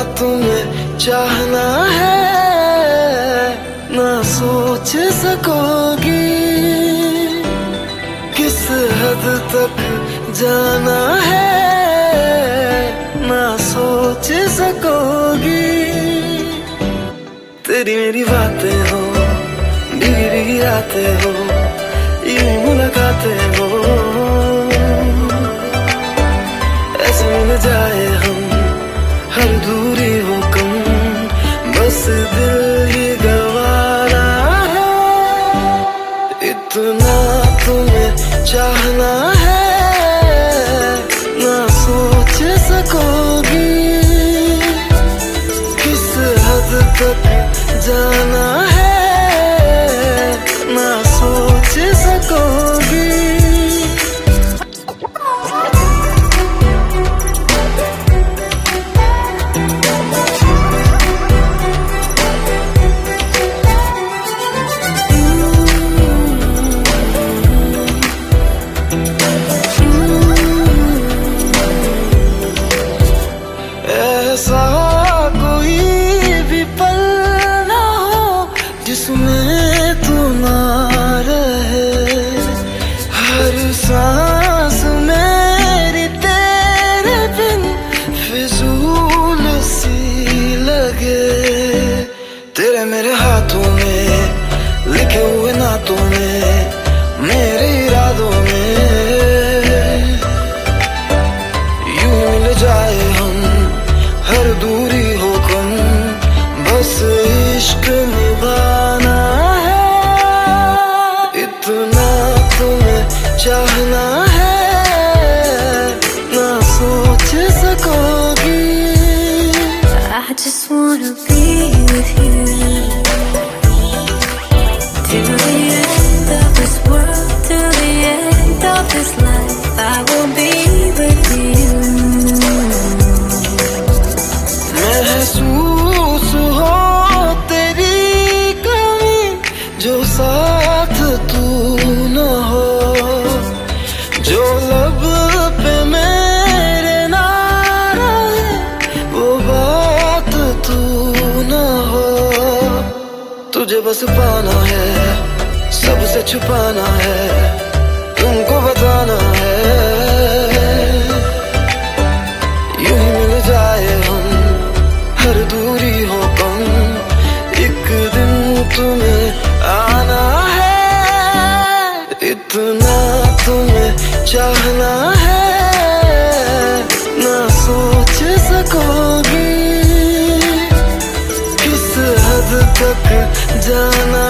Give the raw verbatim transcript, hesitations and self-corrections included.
तुम्हें चाहना है ना सोच सकोगी किस हद तक जाना है ना सोच सकोगी। तेरी मेरी बातें हो भीगी भीगी रातें हो यूं मुलाकातें हो ऐसे मिल जाए हम हर दूरी हो कम बस दिल ही गवारा है। इतना तुम्हें चाहना है ना सोच सकोगी किस हद तक जाना है ना सोच सकोगी। ऐसा कोई भी पल ना हो जिसमें तू ना रहे, हर सांस मेरी तेरे बिन फिजूल सी लगे। तेरे मेरे हाथों में लिखे हुए नातों में मेरे इरादों में यूं मिल जाए हम हर दूरी हो कम बस इश्क निभाना है। इतना तुम्हें चाहना है ना सोच सकोगी। I just wanna be with you till the end of this world, till the end of this life. I will be with you. महसूस हो तेरी कमी जो साथ तू न हो, जो लब पे मेरे ना रहे वो बात तू न हो। तुझे बस पाना है सबसे छुपाना है तुमको बताना है यूं ही मिल जाए हम हर दूरी हो कम एक दिन तुम्हें आना है। इतना तुम्हें चाहना है ना सोच सकोगी किस हद तक जाना